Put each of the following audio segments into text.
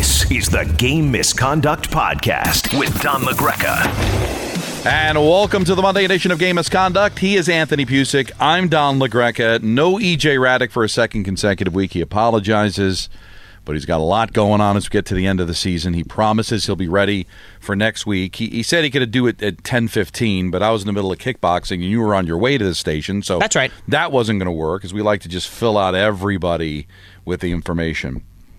This is the Game Misconduct Podcast with Don LaGreca. And welcome to the Monday edition of Game Misconduct. He is Anthony Pusick. I'm Don LaGreca. No E.J. Radick for a second consecutive week. He apologizes, but he's got a lot going on as we get to the end of the season. He promises he'll be ready for next week. He said he could do it at 10:15, but I was in the middle of kickboxing, and you were on your way to the station. So that's right. That wasn't going to work, because we like to just fill out everybody with the information.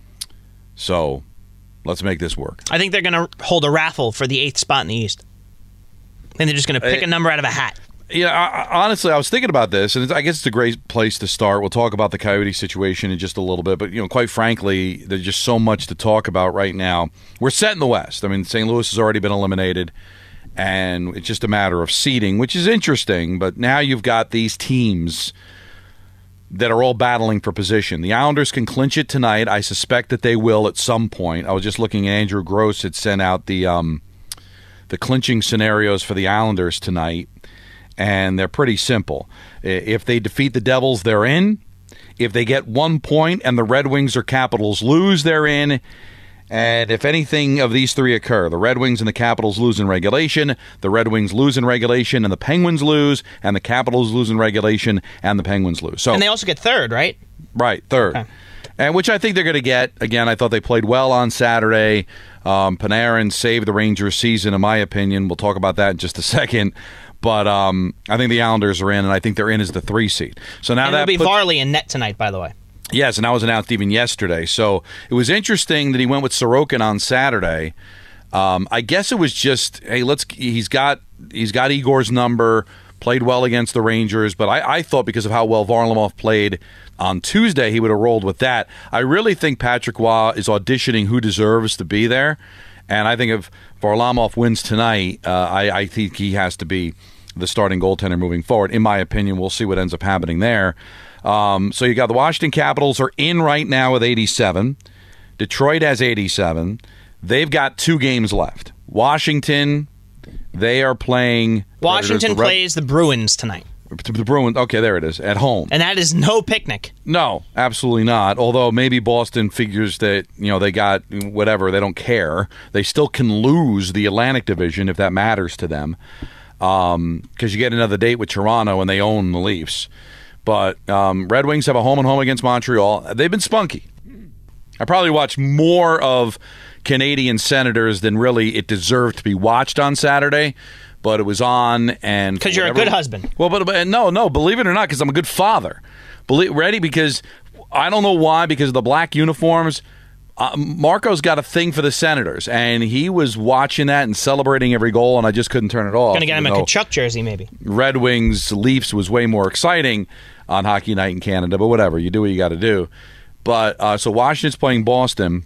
So let's make this work. I think they're going to hold a raffle for the 8th spot in the East. And they're just going to pick a number out of a hat. Yeah, honestly, I was thinking about this, and I guess it's a great place to start. We'll talk about the Coyote situation in just a little bit, but quite frankly, there's just so much to talk about right now. We're set in the West. I mean, St. Louis has already been eliminated, and it's just a matter of seeding, which is interesting. But now you've got these teams that are all battling for position. The Islanders can clinch it tonight. I suspect that they will at some point. I was just looking at Andrew Gross had sent out the clinching scenarios for the Islanders tonight, and they're pretty simple. If they defeat the Devils, they're in. If they get 1 point and the Red Wings or Capitals lose, they're in. And if anything of these three occur, the Red Wings and the Capitals lose in regulation, the Red Wings lose in regulation and the Penguins lose, and the Capitals lose in regulation and the Penguins lose. So, and they also get third, right? Right, third. Okay. And which I think they're going to get. Again, I thought they played well on Saturday. Panarin saved the Rangers' season, in my opinion. We'll talk about that in just a second. But I think the Islanders are in, and I think they're in as the 3 seed. So now it'll be Varley in net tonight, by the way. Yes, and that was announced even yesterday. So it was interesting that he went with Sorokin on Saturday. I guess it was just, hey, he's got Igor's number, played well against the Rangers, but I thought because of how well Varlamov played on Tuesday, he would have rolled with that. I really think Patrick Roy is auditioning who deserves to be there, and I think if Varlamov wins tonight, I think he has to be the starting goaltender moving forward. In my opinion, we'll see what ends up happening there. So you got the Washington Capitals are in right now with 87. Detroit has 87. They've got 2 games left. Washington, they are playing. Washington plays the Bruins tonight. The Bruins, okay, there it is, at home. And that is no picnic. No, absolutely not. Although maybe Boston figures that, they got whatever, they don't care. They still can lose the Atlantic Division if that matters to them. Because you get another date with Toronto and they own the Leafs. But Red Wings have a home-and-home against Montreal. They've been spunky. I probably watched more of Canadian Senators than really it deserved to be watched on Saturday. But it was on, and because you're a good husband. Well, but no, believe it or not, because I'm a good father. Ready? Because I don't know why. Because of the black uniforms, Marco's got a thing for the Senators, and he was watching that and celebrating every goal, and I just couldn't turn it off. Gonna get him a Kachuk jersey, maybe. Red Wings Leafs was way more exciting on Hockey Night in Canada, but whatever, you do what you got to do. But so Washington's playing Boston.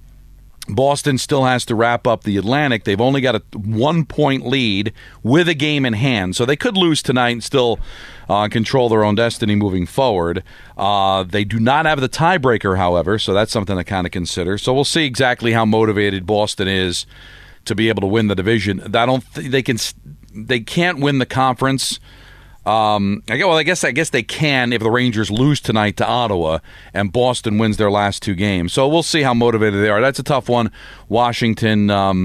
Boston still has to wrap up the Atlantic. They've only got a 1-point lead with a game in hand. So they could lose tonight and still control their own destiny moving forward. They do not have the tiebreaker, however, so that's something to kind of consider. So we'll see exactly how motivated Boston is to be able to win the division. They can't win the conference. I guess they can if the Rangers lose tonight to Ottawa and Boston wins their last 2 games. So we'll see how motivated they are. That's a tough one. Washington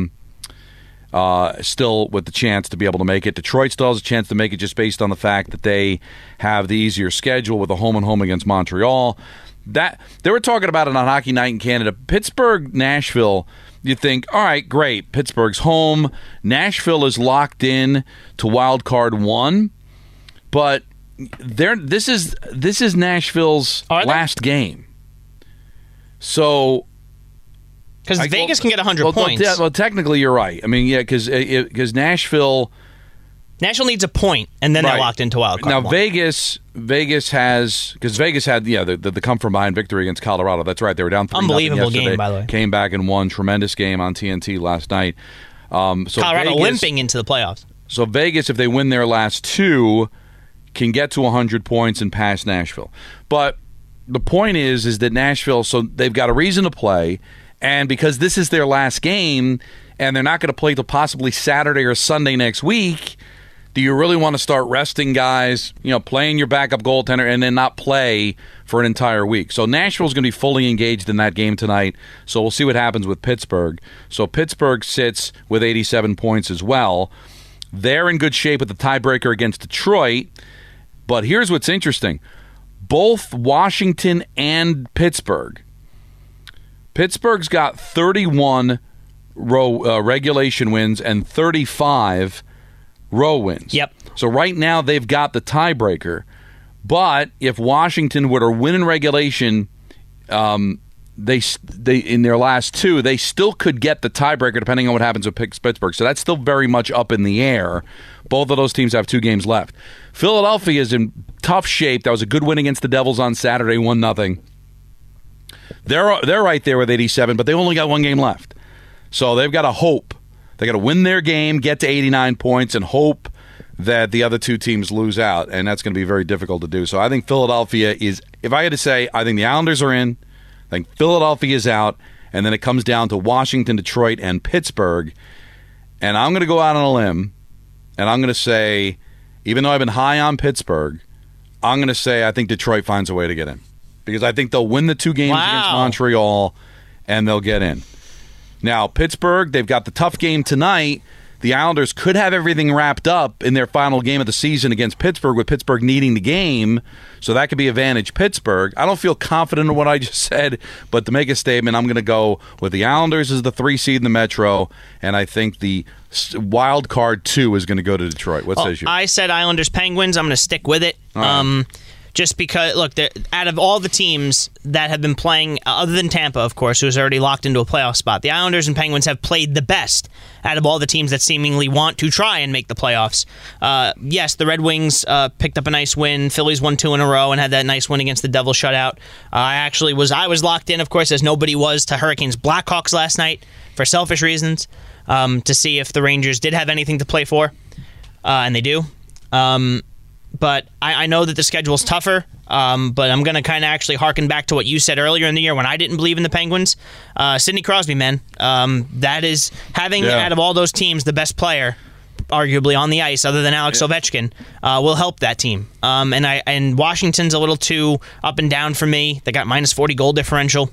still with the chance to be able to make it. Detroit still has a chance to make it just based on the fact that they have the easier schedule with a home-and-home against Montreal. That they were talking about it on Hockey Night in Canada. Pittsburgh, Nashville. You think, all right, great. Pittsburgh's home. Nashville is locked in to wild card 1. But this is Nashville's last game. So, because Vegas can get 100 points. Well, technically, you're right. I mean, yeah, because Nashville needs a point, and then they're locked into wild card. Now, 1. Vegas has, because Vegas had the come from behind victory against Colorado. That's right. They were down 3-0 unbelievable game, by the way. Came back and won. Tremendous game on TNT last night. So Colorado limping into the playoffs. So Vegas, if they win their last 2. Can get to 100 points and pass Nashville. But the point is that Nashville, so they've got a reason to play, and because this is their last game, and they're not going to play till possibly Saturday or Sunday next week, Do you really want to start resting guys, playing your backup goaltender, and then not play for an entire week? So Nashville's going to be fully engaged in that game tonight, so we'll see what happens with Pittsburgh. So Pittsburgh sits with 87 points as well. They're in good shape with the tiebreaker against Detroit, but here's what's interesting. Both Washington and Pittsburgh's got 31 regulation wins and 35 row wins. Yep. So right now they've got the tiebreaker. But if Washington were to win in regulation, they in their last two, they still could get the tiebreaker depending on what happens with Pittsburgh. So that's still very much up in the air. Both of those teams have 2 games left. Philadelphia is in tough shape. That was a good win against the Devils on Saturday, 1-0. They're right there with 87, but they only got 1 game left. So they've got to hope. They got to win their game, get to 89 points, and hope that the other 2 teams lose out, and that's going to be very difficult to do. So I think Philadelphia is, if I had to say, I think the Islanders are in, I think Philadelphia is out, and then it comes down to Washington, Detroit, and Pittsburgh. And I'm going to go out on a limb, and I'm going to say, even though I've been high on Pittsburgh, I'm going to say I think Detroit finds a way to get in. Because I think they'll win the 2 games against Montreal, and they'll get in. Now, Pittsburgh, they've got the tough game tonight. The Islanders could have everything wrapped up in their final game of the season against Pittsburgh, with Pittsburgh needing the game, so that could be advantage Pittsburgh. I don't feel confident in what I just said, but to make a statement, I'm going to go with the Islanders as the 3 seed in the Metro, and I think the wild card 2 is going to go to Detroit. What says you? I said Islanders Penguins. I'm going to stick with it. Just because, look, out of all the teams that have been playing, other than Tampa, of course, who's already locked into a playoff spot, the Islanders and Penguins have played the best out of all the teams that seemingly want to try and make the playoffs. Yes, the Red Wings picked up a nice win. Phillies won 2 in a row and had that nice win against the Devils shutout. I was locked in, of course, as nobody was, to Hurricanes Blackhawks last night for selfish reasons, to see if the Rangers did have anything to play for, and they do. But I know that the schedule's tougher, but I'm going to kind of actually harken back to what you said earlier in the year when I didn't believe in the Penguins. Sidney Crosby, man. That is having, out of all those teams, the best player, arguably, on the ice, other than Alex Ovechkin, will help that team. And Washington's a little too up and down for me. They got minus 40 goal differential.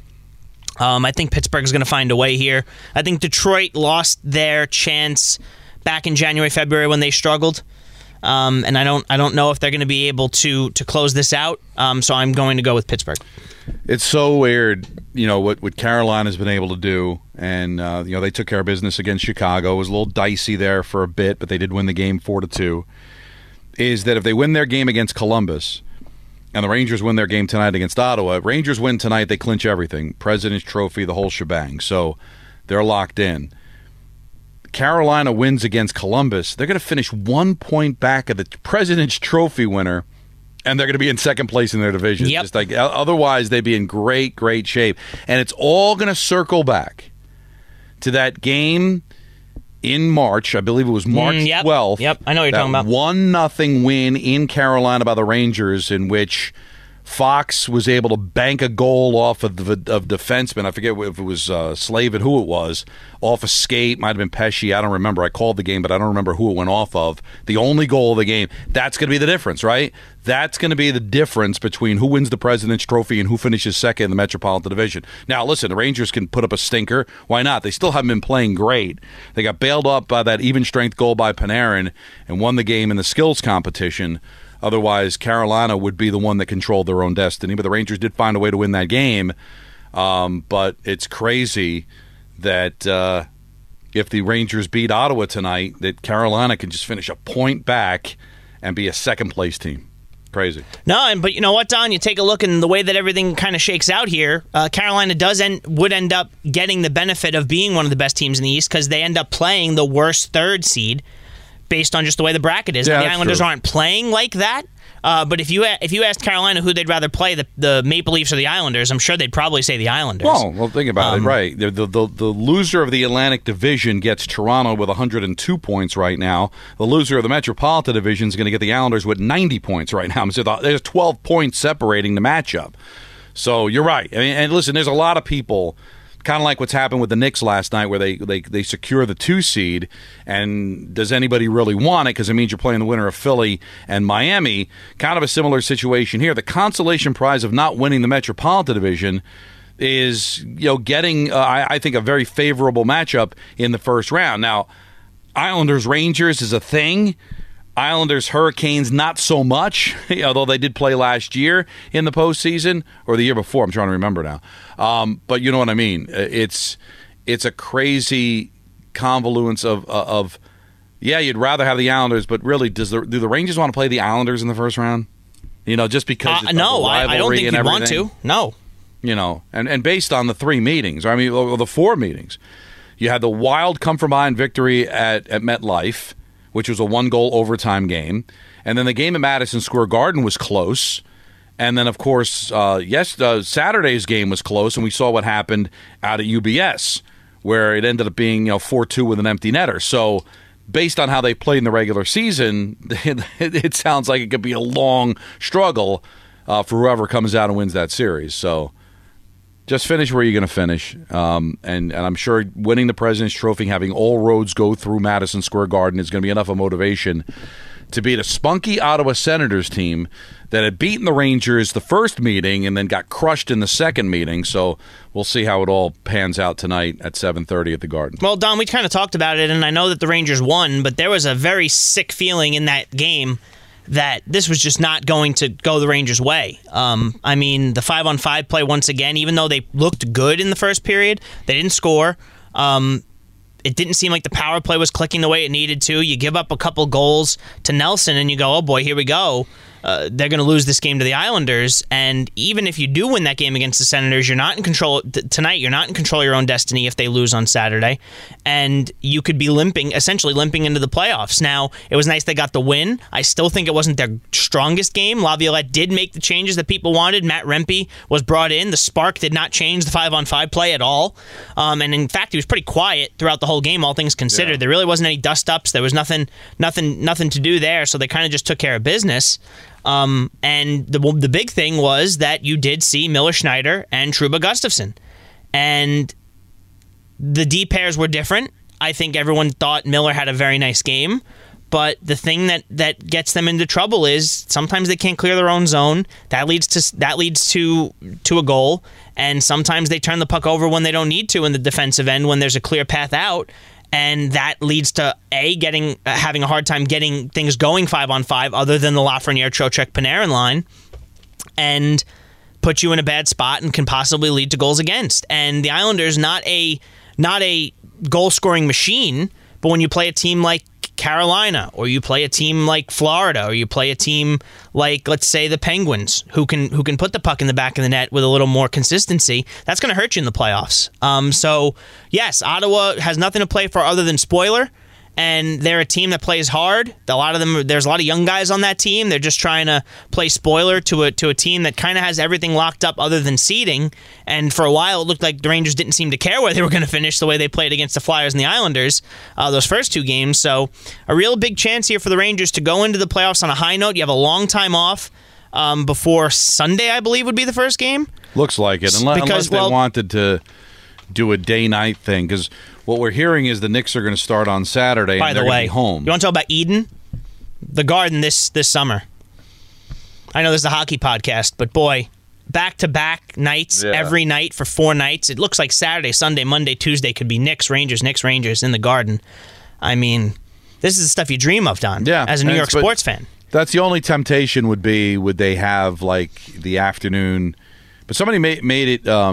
I think Pittsburgh's going to find a way here. I think Detroit lost their chance back in January, February when they struggled. And I don't know if they're going to be able to close this out. So I'm going to go with Pittsburgh. It's so weird, what Carolina's been able to do, and they took care of business against Chicago. It was a little dicey there for a bit, but they did win the game 4-2. Is that if they win their game against Columbus, and the Rangers win their game tonight against Ottawa, Rangers win tonight, they clinch everything, President's Trophy, the whole shebang. So they're locked in. Carolina wins against Columbus, they're going to finish 1 point back of the President's Trophy winner, and they're going to be in second place in their division. Yep. Just like otherwise, they'd be in great, great shape. And it's all going to circle back to that game in March. I believe it was March 12th. Yep, I know what you're talking about. 1-0 win in Carolina by the Rangers, in which Fox was able to bank a goal off of defenseman. I forget if it was Slavin, who it was, off a skate. Might have been Pesci. I don't remember. I called the game, but I don't remember who it went off of. The only goal of the game. That's going to be the difference, right? That's going to be the difference between who wins the President's Trophy and who finishes second in the Metropolitan Division. Now, listen, the Rangers can put up a stinker. Why not? They still haven't been playing great. They got bailed up by that even-strength goal by Panarin and won the game in the skills competition. Otherwise, Carolina would be the one that controlled their own destiny. But the Rangers did find a way to win that game. But it's crazy that if the Rangers beat Ottawa tonight, that Carolina can just finish a point back and be a second-place team. Crazy. No, but you know what, Don? You take a look in the way that everything kind of shakes out here. Carolina would end up getting the benefit of being one of the best teams in the East because they end up playing the worst third seed, based on just the way the bracket is. Yeah, the Islanders aren't playing like that. But if you asked Carolina who they'd rather play, the Maple Leafs or the Islanders, I'm sure they'd probably say the Islanders. Well, think about it, right. The loser of the Atlantic Division gets Toronto with 102 points right now. The loser of the Metropolitan Division is going to get the Islanders with 90 points right now. So there's 12 points separating the matchup. So you're right. I mean, and listen, there's a lot of people kind of like what's happened with the Knicks last night, where they secure the 2 seed, and does anybody really want it? Because it means you're playing the winner of Philly and Miami. Kind of a similar situation here. The consolation prize of not winning the Metropolitan Division is, getting I think a very favorable matchup in the first round. Now, Islanders Rangers is a thing. Islanders Hurricanes not so much, although they did play last year in the postseason, or the year before. I'm trying to remember now. But you know what I mean. It's a crazy convoluence of you'd rather have the Islanders, but really, do the Rangers want to play the Islanders in the first round? Just because no, I don't think you'd want to. No. And based on the 3 meetings, or the 4 meetings, you had the Wild come from behind victory at MetLife, which was a 1-goal overtime game. And then the game at Madison Square Garden was close. And then, of course, Saturday's game was close, and we saw what happened out at UBS, where it ended up being 4-2 with an empty netter. So based on how they played in the regular season, it sounds like it could be a long struggle for whoever comes out and wins that series. So just finish where you're going to finish. And I'm sure winning the President's Trophy, having all roads go through Madison Square Garden, is going to be enough of motivation to beat a spunky Ottawa Senators team that had beaten the Rangers the first meeting and then got crushed in the second meeting. So we'll see how it all pans out tonight at 7:30 at the Garden. Well, Don, we kind of talked about it, and I know that the Rangers won, but there was a very sick feeling in that game that this was just not going to go the Rangers' way. The 5-on-5 play once again, even though they looked good in the first period, they didn't score. It didn't seem like the power play was clicking the way it needed to. You give up a couple goals to Nelson, and you go, oh boy, here we go. They're going to lose this game to the Islanders. And even if you do win that game against the Senators, you're not in control tonight. You're not in control of your own destiny if they lose on Saturday. And you could be essentially limping into the playoffs. Now, it was nice they got the win. I still think it wasn't their strongest game. Laviolette did make the changes that people wanted. Matt Rempe was brought in. The spark did not change the 5-on-5 play at all. And in fact, he was pretty quiet throughout the whole game, all things considered. Yeah. There really wasn't any dust-ups. There was nothing to do there, so they kind of just took care of business. And the big thing was that you did see Miller Schneider and Trouba Gustafsson. And the D pairs were different. I think everyone thought Miller had a very nice game. But the thing that gets them into trouble is sometimes they can't clear their own zone. That leads to a goal. And sometimes they turn the puck over when they don't need to in the defensive end when there's a clear path out. And that leads to having a hard time getting things going 5-on-5 other than the Lafreniere, Trocheck, Panarin line, and put you in a bad spot and can possibly lead to goals against. And the Islanders, not a goal-scoring machine, but when you play a team like Carolina, or you play a team like Florida, or you play a team like, let's say, the Penguins, who can put the puck in the back of the net with a little more consistency, that's going to hurt you in the playoffs. So, yes, Ottawa has nothing to play for other than spoiler, and they're a team that plays hard. There's a lot of young guys on that team. They're just trying to play spoiler to a team that kind of has everything locked up other than seeding. And for a while, it looked like the Rangers didn't seem to care where they were going to finish the way they played against the Flyers and the Islanders those first 2 games. So a real big chance here for the Rangers to go into the playoffs on a high note. You have a long time off before Sunday, I believe, would be the first game. Looks like it, unless they wanted to do a day-night thing, because what we're hearing is the Knicks are going to start on Saturday and they're going to be home. You want to talk about Eden? The Garden this summer. I know this is a hockey podcast, but boy, back-to-back nights, every night for 4 nights. It looks like Saturday, Sunday, Monday, Tuesday could be Knicks, Rangers in the Garden. I mean, this is the stuff you dream of, Don, as a New York sports fan. That's the only temptation would they have, like, the afternoon. But somebody made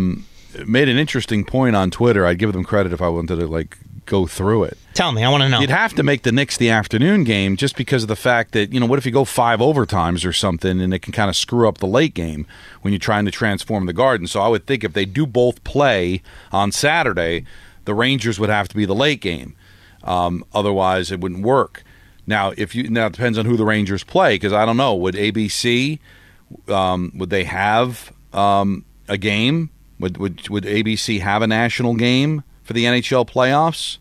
an interesting point on Twitter. I'd give them credit if I wanted to go through it. Tell me, I want to know. You'd have to make the Knicks the afternoon game just because of the fact that, what if you go 5 overtimes or something and it can kind of screw up the late game when you're trying to transform the Garden. So I would think if they do both play on Saturday, the Rangers would have to be the late game. Otherwise, it wouldn't work. Now, it depends on who the Rangers play, because I don't know. Would ABC, would they have a game? Would ABC have a national game for the NHL playoffs?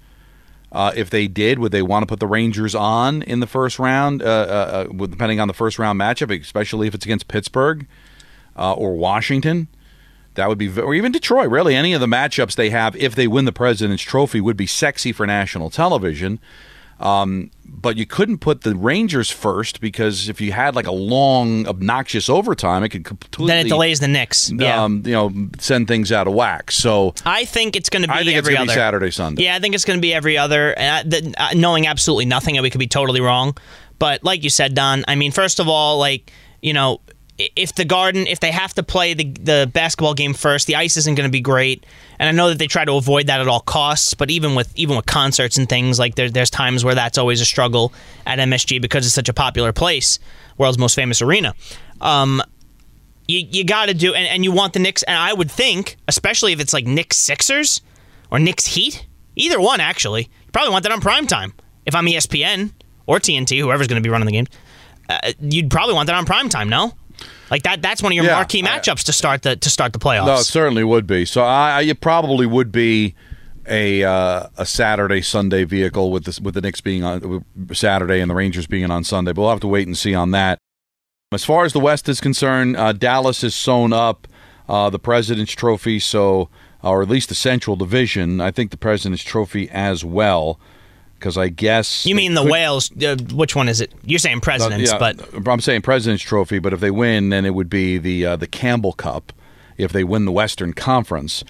If they did, would they want to put the Rangers on in the first round, depending on the first round matchup, especially if it's against Pittsburgh or Washington? That would be, or even Detroit, really. Any of the matchups they have, if they win the President's Trophy, would be sexy for national television. But you couldn't put the Rangers first because if you had like a long, obnoxious overtime, it could completely then it delays the Knicks. Yeah, send things out of whack. So I think it's going to be. I think every it's going to other. be Saturday, Sunday. Yeah, I think it's going to be every other. Knowing absolutely nothing, and we could be totally wrong. But like you said, Don, I mean, first of all, if the Garden, if they have to play the basketball game first, the ice isn't going to be great. And I know that they try to avoid that at all costs, but even with concerts and things, like there's times where that's always a struggle at MSG because it's such a popular place, world's most famous arena. You got to do, and you want the Knicks, and I would think, especially if it's like Knicks Sixers or Knicks Heat, either one actually, you probably want that on primetime. If I'm ESPN or TNT, whoever's going to be running the game, you'd probably want that on primetime, no? Like that's one of your marquee matchups to start the playoffs. No, it certainly would be. So it probably would be a Saturday Sunday vehicle with the Knicks being on Saturday and the Rangers being on Sunday. But we'll have to wait and see on that. As far as the West is concerned, Dallas has sewn up the President's Trophy, or at least the Central Division. I think the President's Trophy as well. Because I guess you mean the Whales. Which one is it? You're saying Presidents, but I'm saying President's Trophy. But if they win, then it would be the Campbell Cup. If they win the Western Conference,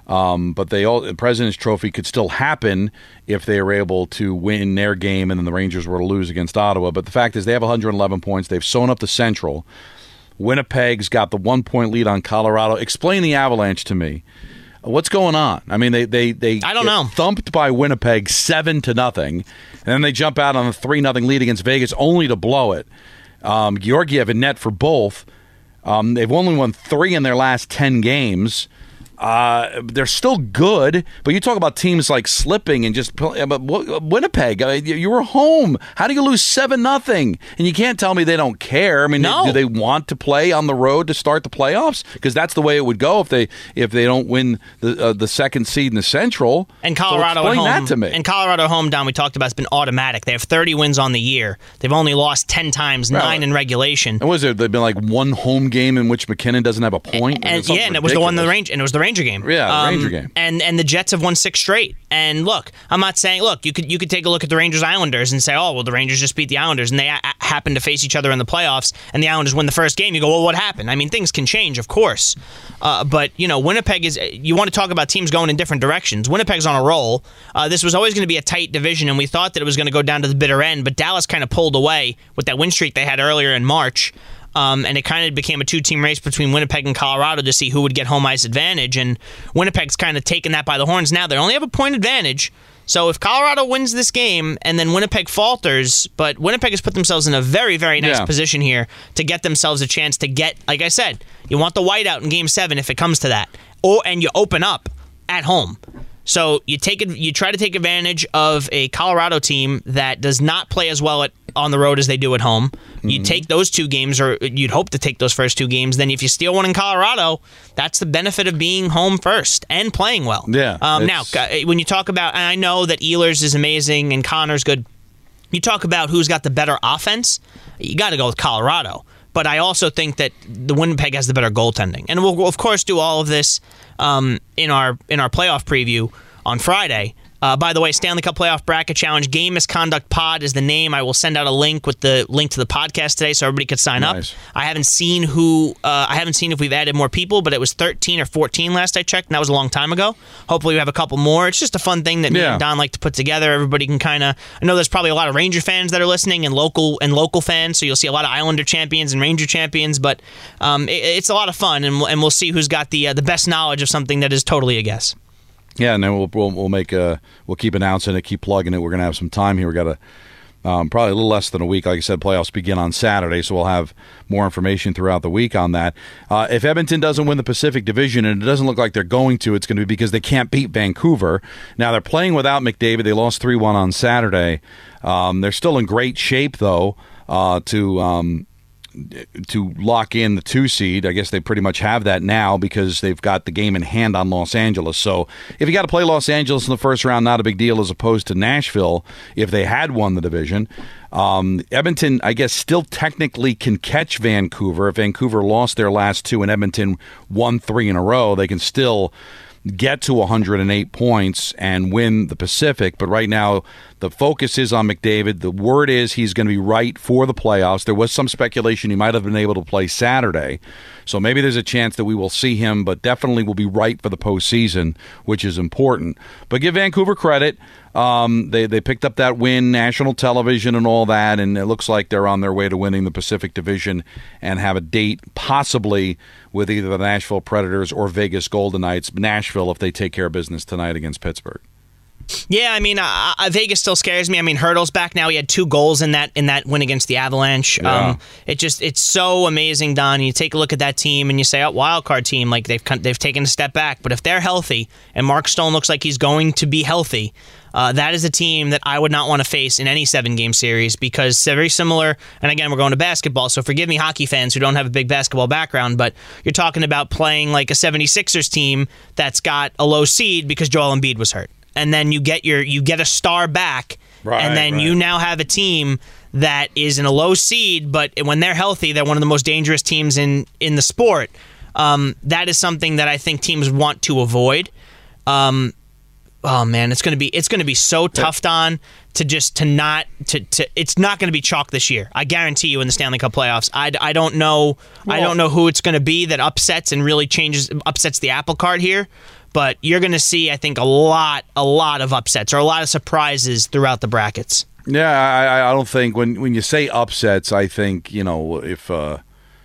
but the President's Trophy could still happen if they are able to win their game, and then the Rangers were to lose against Ottawa. But the fact is, they have 111 points. They've sewn up the Central. Winnipeg's got the 1-point lead on Colorado. Explain the Avalanche to me. What's going on? I mean, they I don't know. Thumped by Winnipeg 7-0, and then they jump out on a 3-0 lead against Vegas only to blow it. Georgiev in net for both. They've only won 3 in their last 10 games. They're still good, but you talk about teams like slipping and just. But Winnipeg, you were home. How do you lose 7-0? And you can't tell me they don't care. I mean, no. Do they want to play on the road to start the playoffs? Because that's the way it would go if they don't win the second seed in the Central. And Colorado so at home. That to me. And Colorado at home, Don, we talked about, has been automatic. They have 30 wins on the year. They've only lost 10 times, 9 in regulation. And was there? They've been like one home game in which McKinnon doesn't have a point. And it was the one in the range, and it was the Ranger game. Yeah, the Ranger game. And the Jets have won 6 straight. And look, I'm not saying, you could take a look at the Rangers Islanders and say, oh, well, the Rangers just beat the Islanders, and they happen to face each other in the playoffs, and the Islanders win the first game. You go, well, what happened? I mean, things can change, of course. But Winnipeg is. You want to talk about teams going in different directions. Winnipeg's on a roll. This was always going to be a tight division, and we thought that it was going to go down to the bitter end. But Dallas kind of pulled away with that win streak they had earlier in March. And it kind of became a 2-team race between Winnipeg and Colorado to see who would get home ice advantage. And Winnipeg's kind of taken that by the horns now. They only have a point advantage. So if Colorado wins this game and then Winnipeg falters, but Winnipeg has put themselves in a very, very nice position here to get themselves a chance to get, like I said, you want the whiteout in Game 7 if it comes to that. And you open up at home. So you try to take advantage of a Colorado team that does not play as well on the road as they do at home. Mm-hmm. You take those 2 games, or you'd hope to take those first 2 games. Then if you steal one in Colorado, that's the benefit of being home first and playing well. Yeah. Now, when you talk about, and I know that Ehlers is amazing and Connor's good, you talk about who's got the better offense, you got to go with Colorado. But I also think that the Winnipeg has the better goaltending. And we'll of course, do all of this in our playoff preview on Friday. By the way, Stanley Cup Playoff Bracket Challenge, Game Misconduct Pod is the name. I will send out a link with the link to the podcast today so everybody could sign up. I haven't seen if we've added more people, but it was 13 or 14 last I checked, and that was a long time ago. Hopefully we have a couple more. It's just a fun thing that me and Don like to put together. Everybody can I know there's probably a lot of Ranger fans that are listening and local fans, so you'll see a lot of Islander champions and Ranger champions, but it's a lot of fun, and we'll see who's got the best knowledge of something that is totally a guess. Yeah, and then we'll keep announcing it, keep plugging it. We're going to have some time here. We got probably a little less than a week. Like I said, playoffs begin on Saturday, so we'll have more information throughout the week on that. If Edmonton doesn't win the Pacific Division, and it doesn't look like they're going to, it's going to be because they can't beat Vancouver. Now, they're playing without McDavid. They lost 3-1 on Saturday. They're still in great shape, though, to to lock in the 2 seed. I guess they pretty much have that now because they've got the game in hand on Los Angeles. So if you got to play Los Angeles in the first round, not a big deal as opposed to Nashville if they had won the division. Edmonton, I guess, still technically can catch Vancouver. If Vancouver lost their last 2 and Edmonton won 3 in a row, they can still get to 108 points and win the Pacific. But right now, the focus is on McDavid. The word is he's going to be right for the playoffs. There was some speculation he might have been able to play Saturday. So maybe there's a chance that we will see him, but definitely will be right for the postseason, which is important. But give Vancouver credit. They picked up that win, national television and all that, and it looks like they're on their way to winning the Pacific Division and have a date possibly with either the Nashville Predators or Vegas Golden Knights. Nashville, if they take care of business tonight against Pittsburgh. Yeah, I mean, Vegas still scares me. I mean, Hurdle's back now. He had 2 goals in that win against the Avalanche. Yeah. It's so amazing, Don. You take a look at that team and you say, "Oh, wild card team." Like they've taken a step back, but if they're healthy and Mark Stone looks like he's going to be healthy, that is a team that I would not want to face in any 7-game series because they're very similar. And again, we're going to basketball, so forgive me, hockey fans who don't have a big basketball background, but you're talking about playing like a 76ers team that's got a low seed because Joel Embiid was hurt. And then you get a star back, and then you now have a team that is in a low seed, but when they're healthy, they're one of the most dangerous teams in the sport. That is something that I think teams want to avoid. Oh man, it's gonna be so tough, Don, it's not gonna be chalk this year. I guarantee you in the Stanley Cup playoffs. I don't know who it's gonna be that upsets and really upsets the apple cart here. But you're going to see, I think, a lot of upsets or a lot of surprises throughout the brackets. Yeah, I don't think when you say upsets, I think if a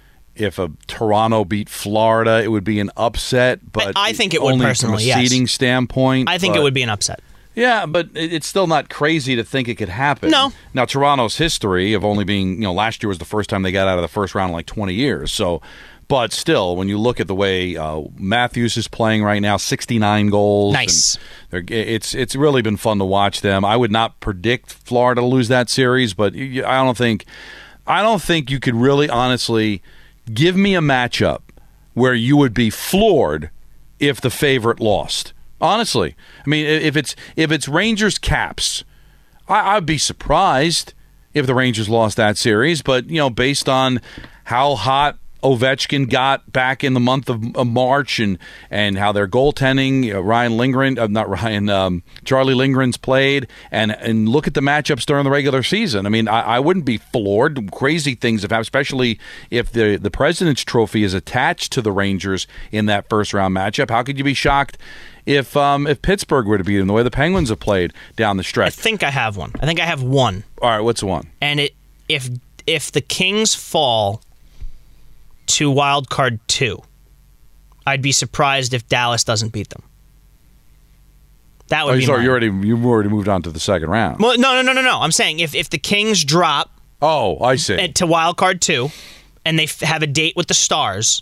Toronto beat Florida, it would be an upset. But I think it would only personally, from a seeding standpoint. I think it would be an upset. Yeah, but it's still not crazy to think it could happen. No. Now, Toronto's history of only being, last year was the first time they got out of the first round in like 20 years. So. But still, when you look at the way Matthews is playing right now, 69 goals. Nice. It's really been fun to watch them. I would not predict Florida to lose that series, but I don't think you could really honestly give me a matchup where you would be floored if the favorite lost. Honestly, I mean, if it's Rangers Caps, I'd be surprised if the Rangers lost that series. But based on how hot Ovechkin got back in the month of March and how their goaltending, Charlie Lindgren's played, and look at the matchups during the regular season. I mean, I wouldn't be floored. Crazy things have happened, especially if the President's Trophy is attached to the Rangers in that first round matchup. How could you be shocked if Pittsburgh were to beat them the way the Penguins have played down the stretch? I think I have one. All right, what's the one? And if the Kings fall to wild card 2, I'd be surprised if Dallas doesn't beat them. That would be mine. You've already moved on to the second round. Well, no. I'm saying if the Kings drop I see. To wild card 2 and they have a date with the Stars,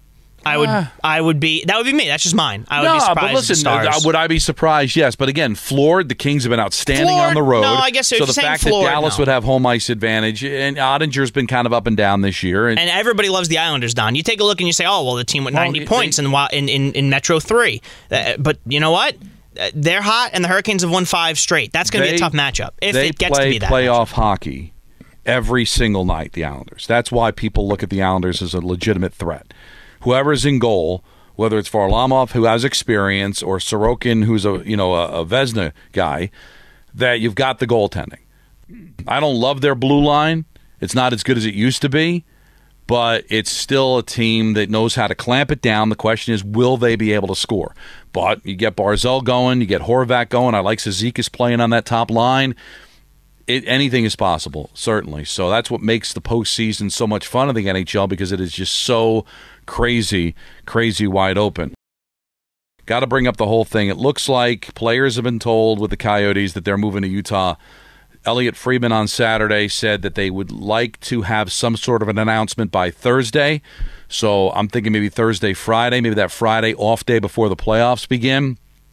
that would be me. That's just mine. I would be surprised. But listen, if the Stars. would I be surprised? Yes, but again, floored. The Kings have been outstanding on the road. No, I guess so. The fact that Dallas would have home ice advantage, and Ottinger's been kind of up and down this year, and everybody loves the Islanders. Don, you take a look and you say, "Oh, well, the team with 90 points in Metro 3," but you know what? They're hot, and the Hurricanes have won 5 straight. That's going to be a tough matchup if it gets to be that. They play playoff hockey every single night. The Islanders. That's why people look at the Islanders as a legitimate threat. Whoever's in goal, whether it's Varlamov, who has experience, or Sorokin, who's a Vezina guy, that you've got the goaltending. I don't love their blue line. It's not as good as it used to be, but it's still a team that knows how to clamp it down. The question is, will they be able to score? But you get Barzal going, you get Horvat going. I like Cizikas playing on that top line. Anything is possible, certainly. So that's what makes the postseason so much fun in the NHL, because it is just so crazy wide open. Got to bring up the whole thing. It looks like players have been told with the Coyotes that they're moving to Utah. Elliot Friedman on Saturday said that they would like to have some sort of an announcement by Thursday. So I'm thinking maybe Thursday, Friday, maybe that Friday off day before the playoffs begin.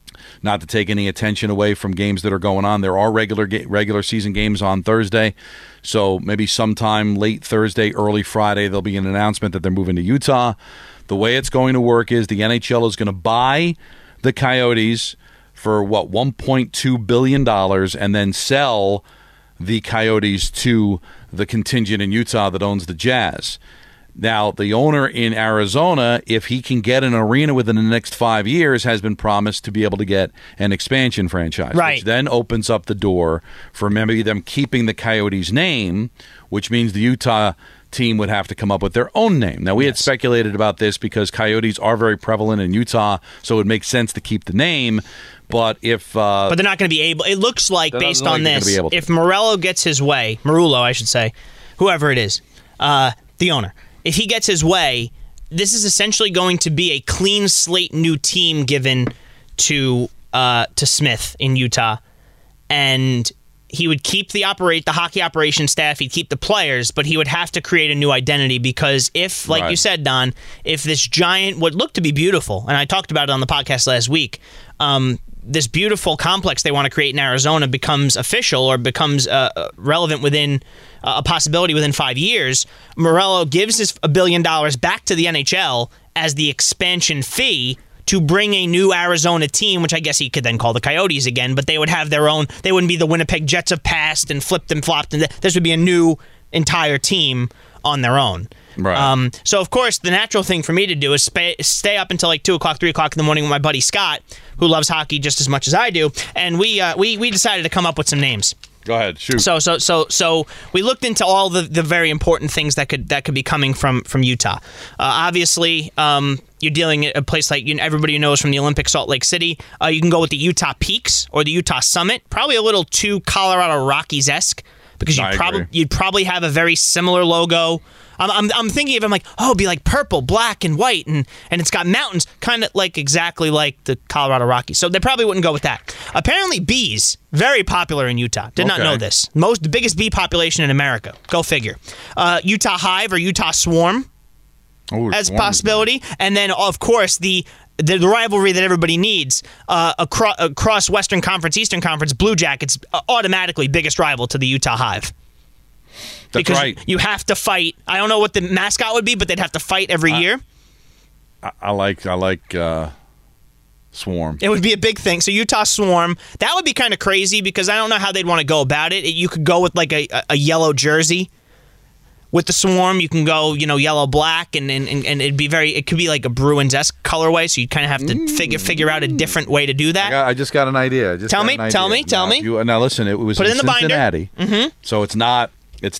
Not to take any attention away from games that are going on. There are regular season games on Thursday. So maybe sometime late Thursday, early Friday, there'll be an announcement that they're moving to Utah. The way it's going to work is the NHL is going to buy the Coyotes for, $1.2 billion and then sell the Coyotes to the contingent in Utah that owns the Jazz. Now, the owner in Arizona, if he can get an arena within the next 5 years, has been promised to be able to get an expansion franchise, which then opens up the door for maybe them keeping the Coyotes name, which means the Utah team would have to come up with their own name. Now, we had speculated about this because Coyotes are very prevalent in Utah, so it would make sense to keep the name. But if but they're not going to be able. It looks like, based on this, if Morello gets his way, Marullo, I should say, whoever it is, the owner, if he gets his way, this is essentially going to be a clean slate new team given to Smith in Utah, and he would keep the hockey operation staff, he'd keep the players, but he would have to create a new identity because if, like you said, Don, if this giant, what looked to be beautiful, and I talked about it on the podcast last week, this beautiful complex they want to create in Arizona becomes official or becomes relevant within a possibility within 5 years, Morello gives his $1 billion back to the NHL as the expansion fee to bring a new Arizona team, which I guess he could then call the Coyotes again, but they would have their own. They wouldn't be the Winnipeg Jets of past and flipped and flopped. And this would be a new entire team on their own. Right. So, of course, the natural thing for me to do is stay up until like 2 o'clock, 3 o'clock in the morning with my buddy Scott, who loves hockey just as much as I do, and we decided to come up with some names. Go ahead, shoot. So we looked into all the very important things that could be coming from Utah. Obviously, you're dealing at a place like everybody knows from the Olympics, Salt Lake City. You can go with the Utah Peaks or the Utah Summit. Probably a little too Colorado Rockies-esque because you'd probably have a very similar logo. I'm thinking of it'd be like purple, black, and white, and it's got mountains, kind of exactly like the Colorado Rockies. So they probably wouldn't go with that. Apparently, bees, very popular in Utah. Did not know this. The biggest bee population in America. Go figure. Utah Hive or Utah Swarm as a possibility. And then, of course, the rivalry that everybody needs across Western Conference, Eastern Conference, Blue Jackets, automatically biggest rival to the Utah Hive. That's because right. You have to fight. I don't know what the mascot would be, but they'd have to fight every year. I like Swarm. It would be a big thing. So Utah Swarm, that would be kind of crazy because I don't know how they'd want to go about it. You could go with like a yellow jersey. With the Swarm, you can go, yellow, black, and it'd be it could be like a Bruins-esque colorway, so you kind of have to figure out a different way to do that. I just got an idea. Tell me. Now listen, it was in Cincinnati, so it's not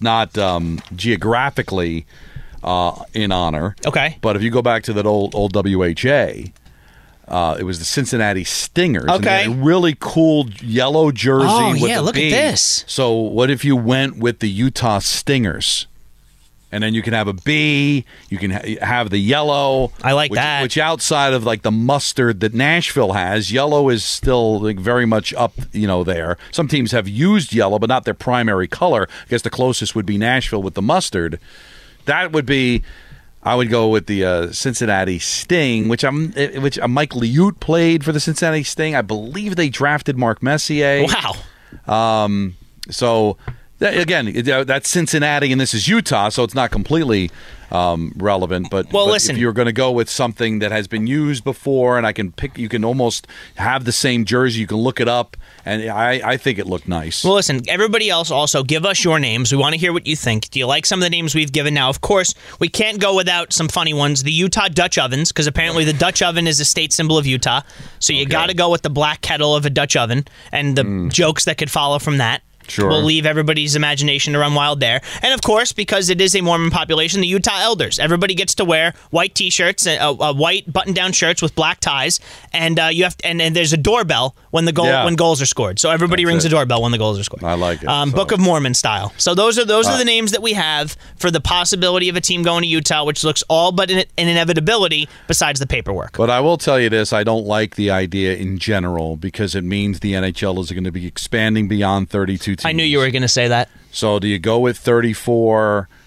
geographically in honor. Okay. But if you go back to that old WHA, it was the Cincinnati Stingers. Okay. And they had a really cool yellow jersey. Oh, with yeah, look at this. So what if you went with the Utah Stingers? And then you can have a bee. You can have the yellow. I like that. Which outside of like the mustard that Nashville has, yellow is still very much up, there. Some teams have used yellow, but not their primary color. I guess the closest would be Nashville with the mustard. That would be. I would go with the Cincinnati Sting, which Mike Liut played for the Cincinnati Sting. I believe they drafted Mark Messier. Wow. So. Again, that's Cincinnati, and this is Utah, so it's not completely relevant. But listen, if you're going to go with something that has been used before, and you can almost have the same jersey. You can look it up, and I think it looked nice. Well, listen, everybody else also give us your names. We want to hear what you think. Do you like some of the names we've given? Now, of course, we can't go without some funny ones. The Utah Dutch ovens, because apparently the Dutch oven is a state symbol of Utah. So you got to go with the black kettle of a Dutch oven and the jokes that could follow from that. Sure. We'll leave everybody's imagination to run wild there. And, of course, because it is a Mormon population, the Utah Elders. Everybody gets to wear white T-shirts, white button-down shirts with black ties, and and there's a doorbell when goals are scored. So everybody rings a doorbell when the goals are scored. I like it. Book of Mormon style. So those are the names that we have for the possibility of a team going to Utah, which looks all but an inevitability besides the paperwork. But I will tell you this, I don't like the idea in general because it means the NHL is going to be expanding beyond 32 teams. I knew you were going to say that. So do you go with 34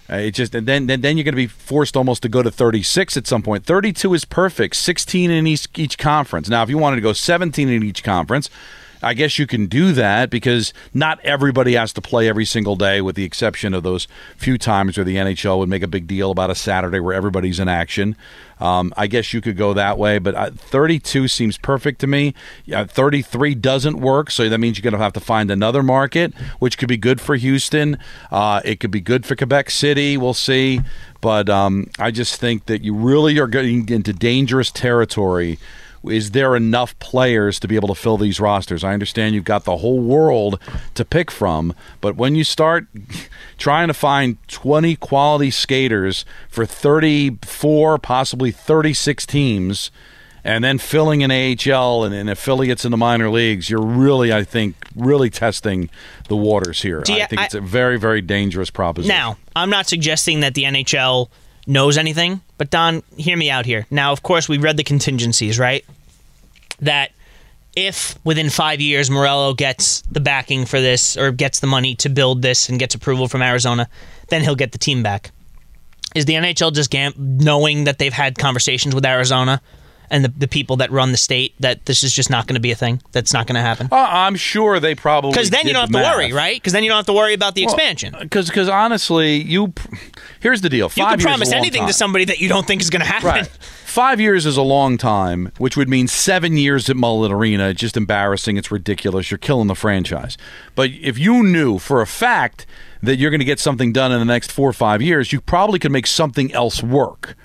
And then you're going to be forced almost to go to 36 at some point. 32 is perfect. 16 in each conference. Now, if you wanted to go 17 in each conference, I guess you can do that because not everybody has to play every single day, with the exception of those few times where the NHL would make a big deal about a Saturday where everybody's in action. I guess you could go that way, but 32 seems perfect to me. 33 doesn't work, so that means you're going to have to find another market, which could be good for Houston. It could be good for Quebec City. We'll see. But I just think that you really are getting into dangerous territory. Is there enough players to be able to fill these rosters? I understand you've got the whole world to pick from, but when you start trying to find 20 quality skaters for 34, possibly 36 teams, and then filling an AHL and affiliates in the minor leagues, you're really, I think, testing the waters here. I think it's a very, very dangerous proposition. Now, I'm not suggesting that the NHL knows anything, but Don, hear me out here. Now, of course, we read the contingencies, right? That if within 5 years Morello gets the backing for this or gets the money to build this and gets approval from Arizona, then he'll get the team back. Is the NHL just knowing that they've had conversations with Arizona and the people that run the state that this is just not going to be a thing? That's not going to happen? I'm sure they probably because then you don't have to worry, right? Because then you don't have to worry about the expansion. Because honestly, here's the deal. 5 years you can promise is a long anything time. to somebody that you don't think is going to happen. Right. 5 years is a long time, which would mean 7 years at Mullet Arena. It's just embarrassing. It's ridiculous. You're killing the franchise. But if you knew for a fact that you're going to get something done in the next 4 or 5 years, you probably could make something else work.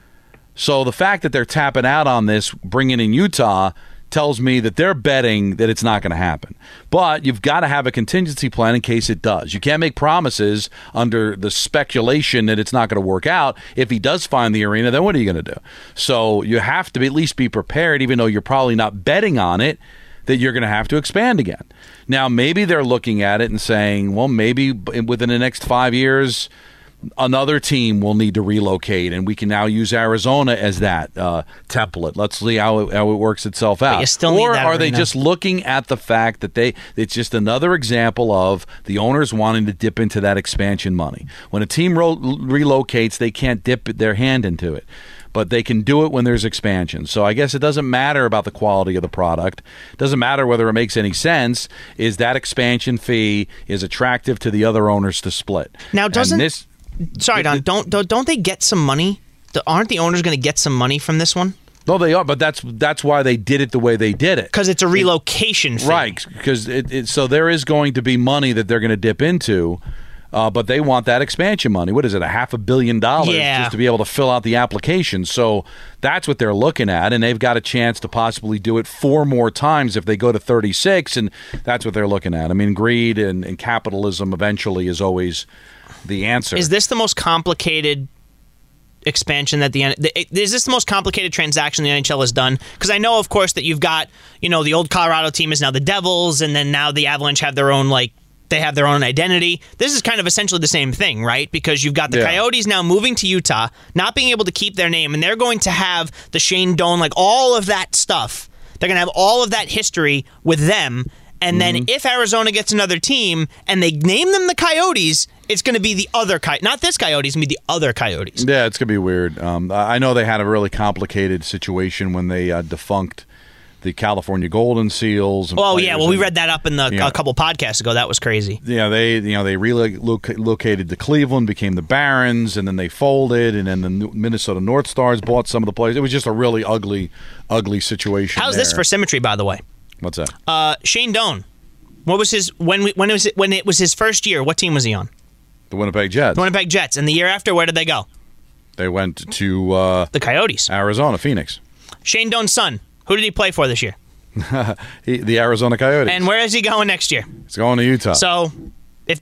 So the fact that they're tapping out on this, bringing in Utah, tells me that they're betting that it's not going to happen. But you've got to have a contingency plan in case it does. You can't make promises under the speculation that it's not going to work out. If he does find the arena, then what are you going to do? So you have to at least be prepared, even though you're probably not betting on it, that you're going to have to expand again. Now, maybe they're looking at it and saying, well, maybe within the next 5 years, another team will need to relocate, and we can now use Arizona as that template. Let's see how it works itself out. But you still need that are they arena. just looking at the fact that it's just another example of the owners wanting to dip into that expansion money? When a team relocates, they can't dip their hand into it, but they can do it when there's expansion. So I guess it doesn't matter about the quality of the product. It doesn't matter whether it makes any sense. Is that expansion fee is attractive to the other owners to split? Now, Sorry, Don. Don't they get some money? Aren't the owners going to get some money from this one? No, they are, but that's why they did it the way they did it. Because it's a relocation fee. Right, because so there is going to be money that they're going to dip into, but they want that expansion money. What is it, $500 million just to be able to fill out the application? So that's what they're looking at, and they've got a chance to possibly do it 4 more times if they go to 36, and that's what they're looking at. I mean, greed and capitalism eventually is always the answer. Is this the most complicated expansion that is this the most complicated transaction the NHL has done? Because I know, of course, that you've got, the old Colorado team is now the Devils, and then now the Avalanche have their own, they have their own identity. This is kind of essentially the same thing, right? Because you've got the Coyotes now moving to Utah, not being able to keep their name, and they're going to have the Shane Doan, all of that stuff. They're going to have all of that history with them. And then if Arizona gets another team and they name them the Coyotes, it's going to be the other not this Coyotes, it's going to be the other Coyotes. Yeah, it's going to be weird. I know they had a really complicated situation when they defunct the California Golden Seals. We read that up in a couple podcasts ago. That was crazy. Yeah, they relocated to Cleveland, became the Barons, and then they folded, and then the Minnesota North Stars bought some of the players. It was just a really ugly situation. How's this for symmetry, by the way? What's that? Shane Doan. What was his when it was his first year? What team was he on? The Winnipeg Jets. The Winnipeg Jets. And the year after, where did they go? They went to the Coyotes. Arizona, Phoenix. Shane Doan's son. Who did he play for this year? The Arizona Coyotes. And where is he going next year? He's going to Utah. So, if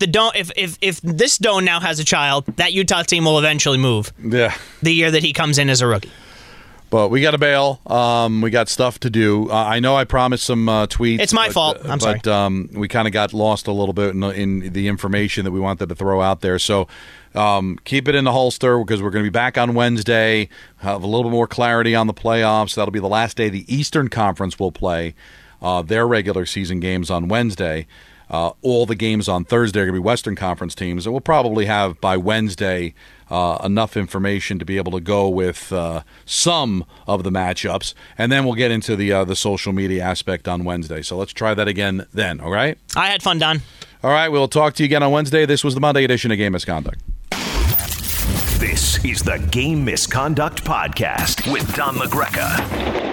this Doan now has a child, that Utah team will eventually move. Yeah. The year that he comes in as a rookie. But we got to bail. We got stuff to do. I know I promised some tweets. It's my fault. I'm sorry. But we kind of got lost a little bit in the information that we wanted to throw out there. So keep it in the holster because we're going to be back on Wednesday, have a little bit more clarity on the playoffs. That'll be the last day the Eastern Conference will play their regular season games on Wednesday. all the games on Thursday are going to be Western Conference teams, and we'll probably have by Wednesday enough information to be able to go with some of the matchups, and then we'll get into the social media aspect on Wednesday. So let's try that again then, all right? I had fun, Don. All right, we'll talk to you again on Wednesday. This was the Monday edition of Game Misconduct. This is the Game Misconduct Podcast with Don LaGreca.